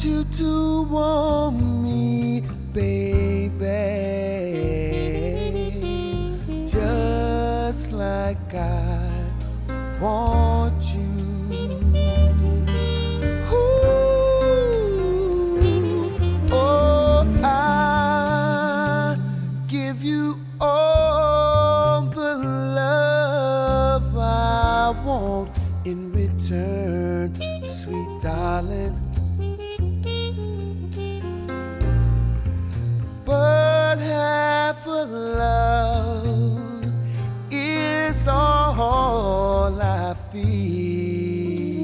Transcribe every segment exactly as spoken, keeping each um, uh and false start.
want you to want me, baby, just like I want you. Ooh, oh, I give you all the love I want in return, sweet darling. But half a love is all I feel.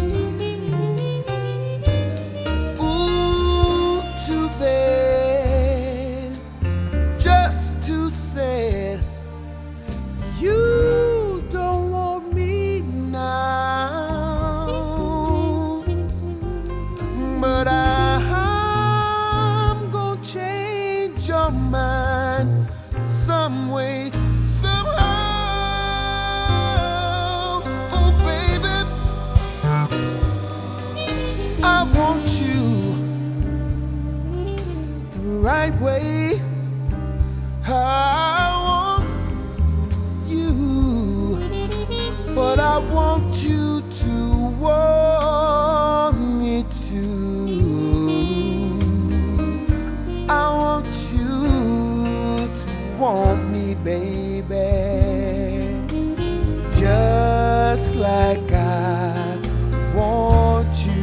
Ooh, too bad, just too sad. You don't want me now, but I'm gonna change your mind some way, somehow. Oh, baby, I want you the right way. I want you, but I want you to want me too. I want you to want me, baby, just like I want you.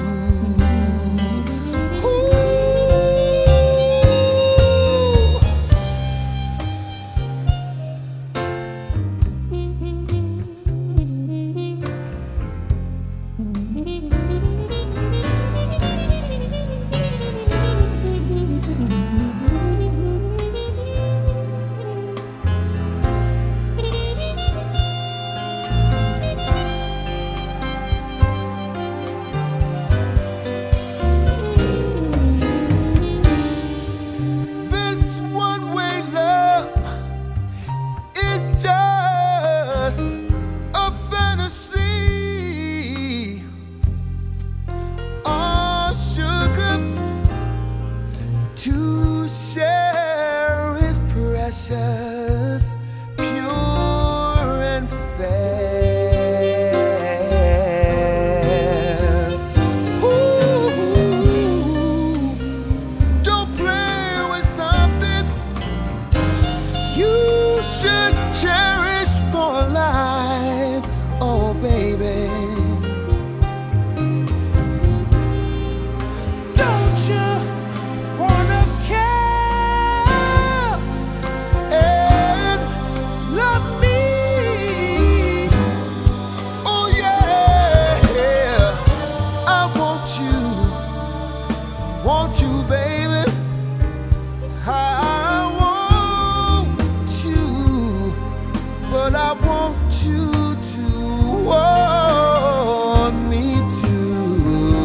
To share is precious, pure and fair. Ooh, don't play with something you should cherish for life. Oh, baby, don't you wanna care and love me? Oh yeah, I want you, want you, baby. I want you, but I want you to want me too.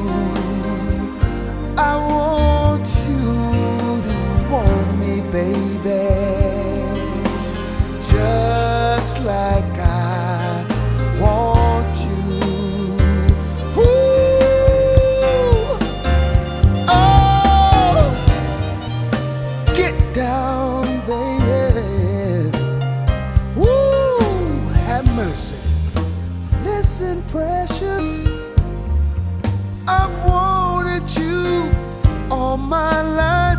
I want you to want me, baby, just like I want you. Ooh, oh, get down, baby. Woo, have mercy. Listen, precious, I've wanted you all my life.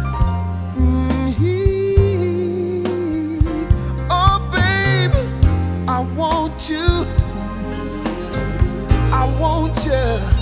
Mm-hmm. Oh, baby, I want you, I want you.